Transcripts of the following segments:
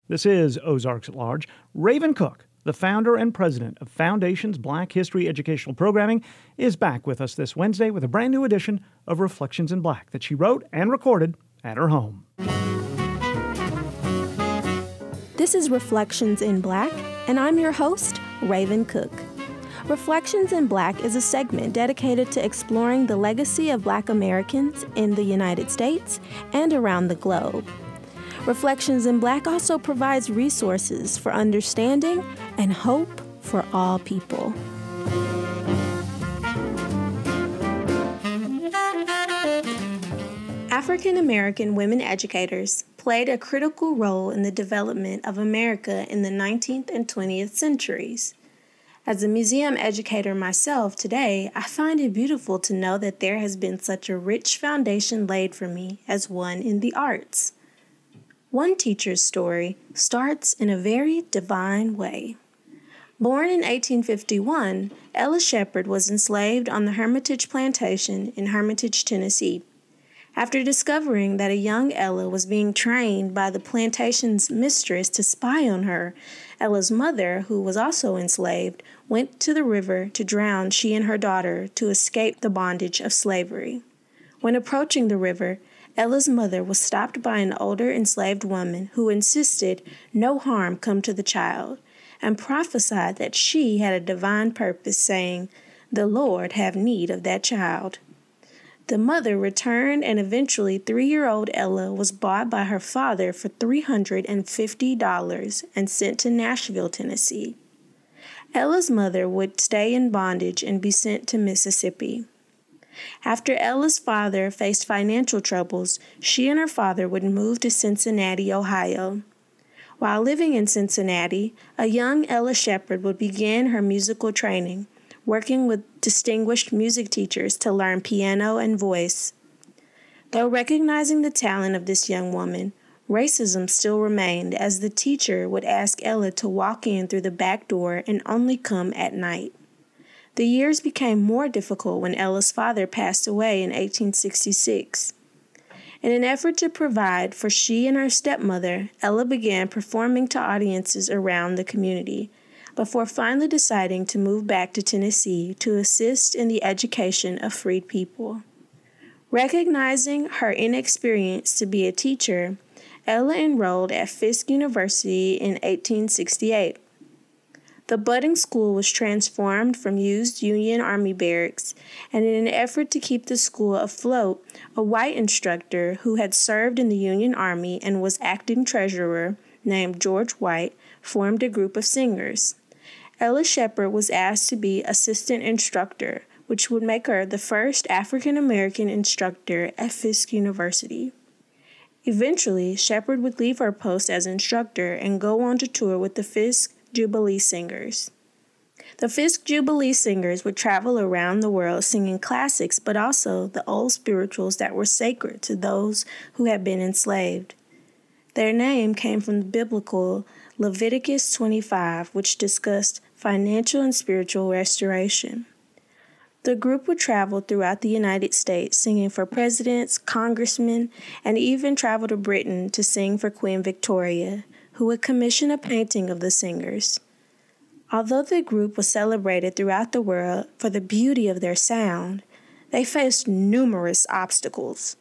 This is Ozarks at Large. Raven Cook, the founder and president of Foundation's Black History Educational Programming, is back with us this Wednesday with a brand new edition of Reflections in Black that she wrote and recorded at her home. This is Reflections in Black, and I'm your host, Raven Cook. Reflections in Black is a segment dedicated to exploring the legacy of Black Americans in the United States and around the globe. Reflections in Black also provides resources for understanding and hope for all people. African American women educators played a critical role in the development of America in the 19th and 20th centuries. As a museum educator myself today, I find it beautiful to know that there has been such a rich foundation laid for me as one in the arts. One teacher's story starts in a very divine way. Born in 1851, Ella Shepherd was enslaved on the Hermitage Plantation in Hermitage, Tennessee. After discovering that a young Ella was being trained by the plantation's mistress to spy on her, Ella's mother, who was also enslaved, went to the river to drown she and her daughter to escape the bondage of slavery. When approaching the river, Ella's mother was stopped by an older enslaved woman who insisted no harm come to the child and prophesied that she had a divine purpose, saying, "The Lord have need of that child." The mother returned, and eventually 3-year-old Ella was bought by her father for $350 and sent to Nashville, Tennessee. Ella's mother would stay in bondage and be sent to Mississippi. After Ella's father faced financial troubles, she and her father would move to Cincinnati, Ohio. While living in Cincinnati, a young Ella Shepherd would begin her musical training, working with distinguished music teachers to learn piano and voice. Though recognizing the talent of this young woman, racism still remained, as the teacher would ask Ella to walk in through the back door and only come at night. The years became more difficult when Ella's father passed away in 1866. In an effort to provide for she and her stepmother, Ella began performing to audiences around the community, before finally deciding to move back to Tennessee to assist in the education of freed people. Recognizing her inexperience to be a teacher, Ella enrolled at Fisk University in 1868. The budding school was transformed from used Union Army barracks, and in an effort to keep the school afloat, a white instructor who had served in the Union Army and was acting treasurer, named George White, formed a group of singers. Ella Shepherd was asked to be assistant instructor, which would make her the first African American instructor at Fisk University. Eventually, Shepherd would leave her post as instructor and go on to tour with the Fisk Jubilee Singers. The Fisk Jubilee Singers would travel around the world singing classics, but also the old spirituals that were sacred to those who had been enslaved. Their name came from the biblical Leviticus 25, which discussed financial and spiritual restoration. The group would travel throughout the United States singing for presidents, congressmen, and even travel to Britain to sing for Queen Victoria, who would commission a painting of the singers. Although the group was celebrated throughout the world for the beauty of their sound, they faced numerous obstacles.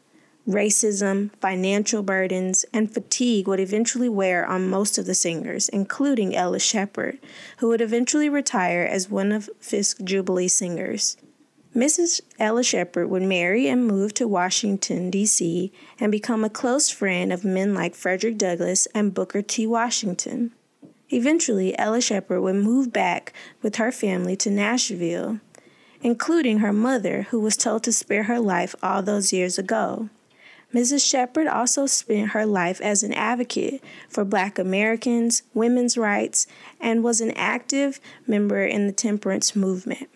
Racism, financial burdens, and fatigue would eventually wear on most of the singers, including Ella Shepherd, who would eventually retire as one of Fisk Jubilee Singers. Mrs. Ella Shepherd would marry and move to Washington, D.C., and become a close friend of men like Frederick Douglass and Booker T. Washington. Eventually, Ella Shepherd would move back with her family to Nashville, including her mother, who was told to spare her life all those years ago. Mrs. Shepherd also spent her life as an advocate for Black Americans, women's rights, and was an active member in the temperance movement.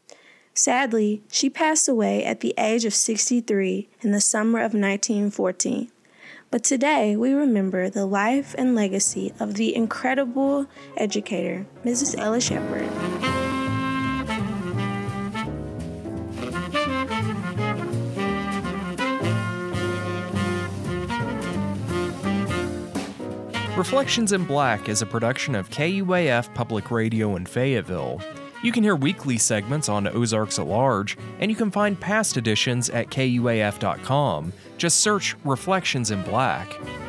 Sadly, she passed away at the age of 63 in the summer of 1914. But today, we remember the life and legacy of the incredible educator, Mrs. Ella Shepherd. Reflections in Black is a production of KUAF Public Radio in Fayetteville. You can hear weekly segments on Ozarks at Large, and you can find past editions at KUAF.com. Just search Reflections in Black.